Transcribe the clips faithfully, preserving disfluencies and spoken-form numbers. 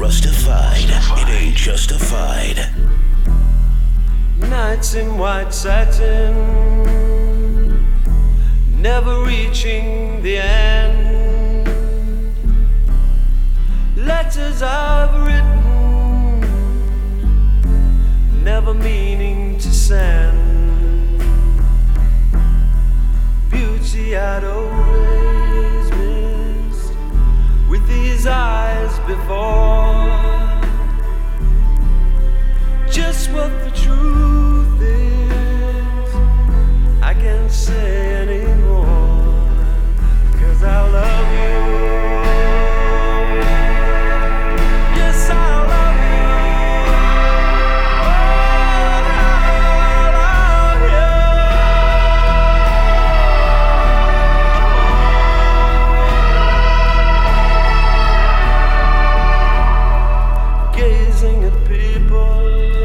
Rustified. It ain't justified. Nights in white satin, never reaching the end. Letters I've written, never meaning to send. Beauty I'd always missed with these eyes before. Just what the truth is, I can't say anymore, 'cause I love you. Yes, I love you. Oh, I love you. Gazing at people,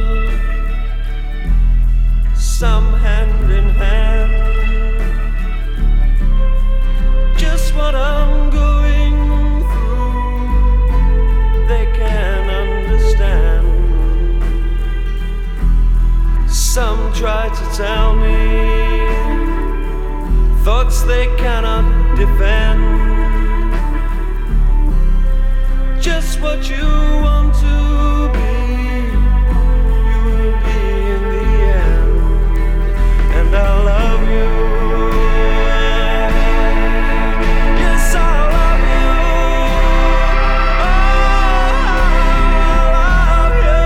some hand in hand, just what I'm going through, they can understand. Some try to tell me thoughts they cannot defend, just what you want to be, you will be in the end. And I love you. Yes, I love you. Oh, I love you.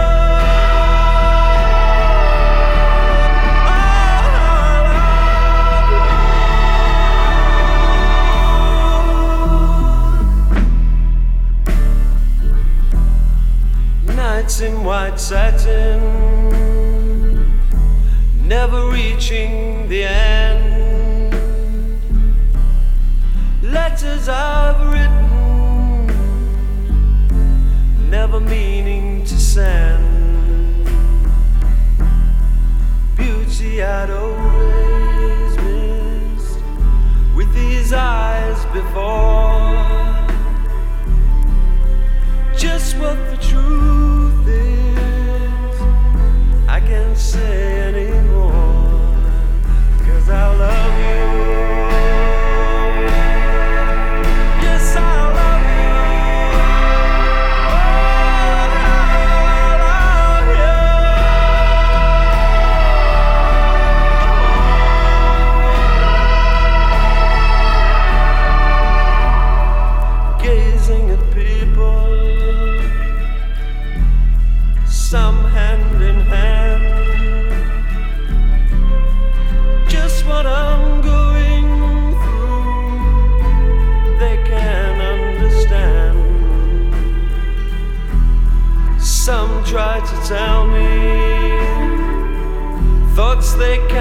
Oh, I love you. Nights in white satin, never reaching the end. Letters I've written, never meaning to send. Beauty I'd always missed with these eyes before. Just what the truth is, I can't say anymore, 'cause I love you. Yes, I love you. Oh, I love you. Gazing at people, some hand in hand, just what I'm going through, they can understand. Some try to tell me thoughts they